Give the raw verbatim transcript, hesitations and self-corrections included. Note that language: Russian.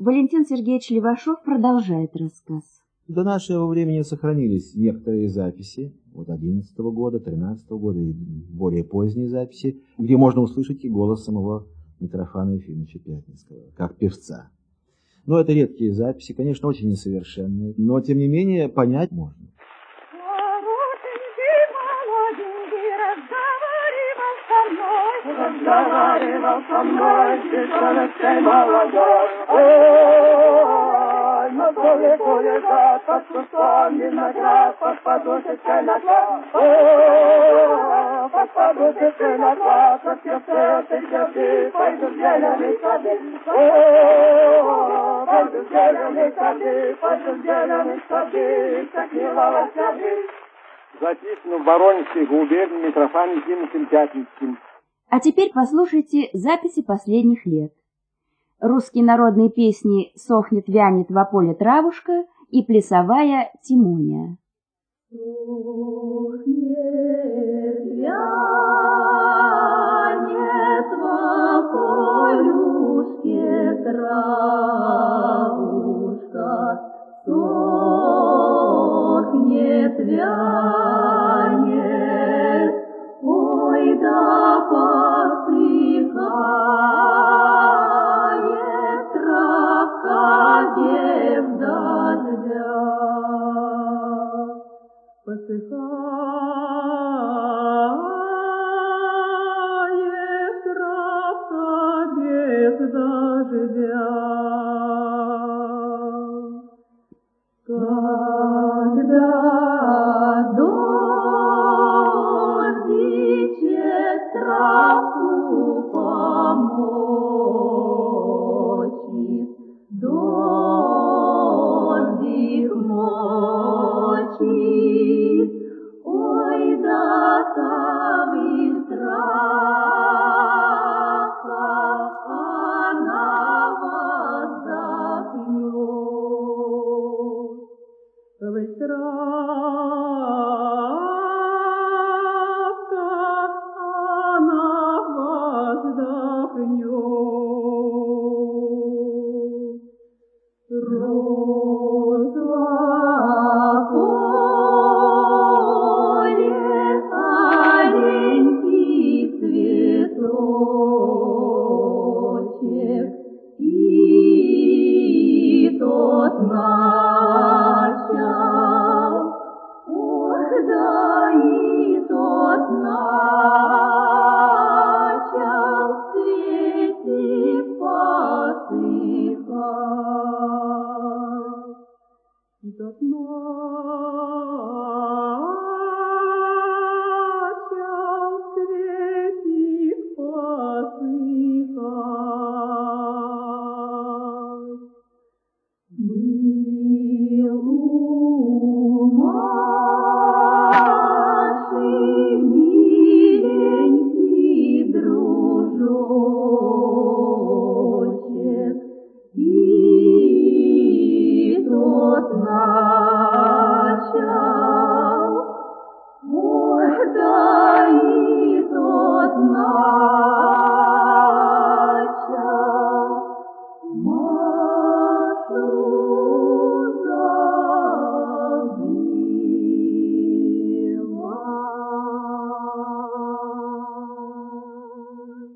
Валентин Сергеевич Левашов продолжает рассказ. До нашего времени сохранились некоторые записи, вот одиннадцатого года, тринадцатого года и более поздние записи, где можно услышать и голос самого Митрофана Ефимовича Пятницкого, как певца. Но это редкие записи, конечно, очень несовершенные, но тем не менее понять можно. Разговаривал со мной, девчоночкой молодой. Ой, на далеко лежат под кустом виноград, под подушечкой на глаз. Ой, под подушечкой на глаз, от сердца ты сердцы, пойду в зеленый сады. Ой, пойду в зеленый сады, пойду в зеленый сады, как милого сады. Записано в Воронежской губернии Митрофаном Ефимовичем Пятницким. А теперь послушайте записи последних лет. Русские народные песни «Сохнет, вянет во поле травушка» и «Плясовая Тимония». Сохнет, вянет во полюшке травушка, сохнет, вянет, ой, да посыхает травка без дождя. Посыхает травка без дождя. Когда дождичек травку помочит, дождик мочит, ой, да там и травка, она воздохнет. Ой, травка, она воздохнет. Роза поле, аленький цветочек, и тот начал, ох, да и тот начал цветик посыхать. И тот начал цветик посыхать. Был у Маши миленький дружочек, и тот начал, ой, да и тот начал Машу забывать.